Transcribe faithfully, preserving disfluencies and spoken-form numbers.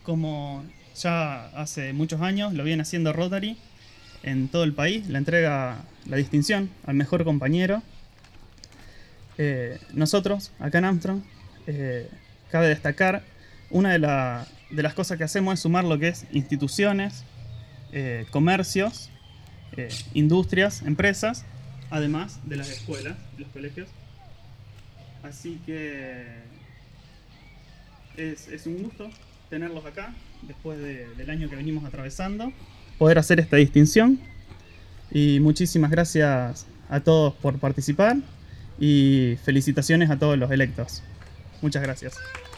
como ya hace muchos años lo viene haciendo Rotary en todo el país, le entrega la distinción al mejor compañero. Eh, nosotros, acá en Armstrong, eh, cabe destacar, una de, la, de las cosas que hacemos es sumar lo que es instituciones, eh, comercios, eh, industrias, empresas, además de las escuelas, los colegios. Así que es, es un gusto tenerlos acá, después de, del año que venimos atravesando, poder hacer esta distinción. Y muchísimas gracias a todos por participar y felicitaciones a todos los electos. Muchas gracias.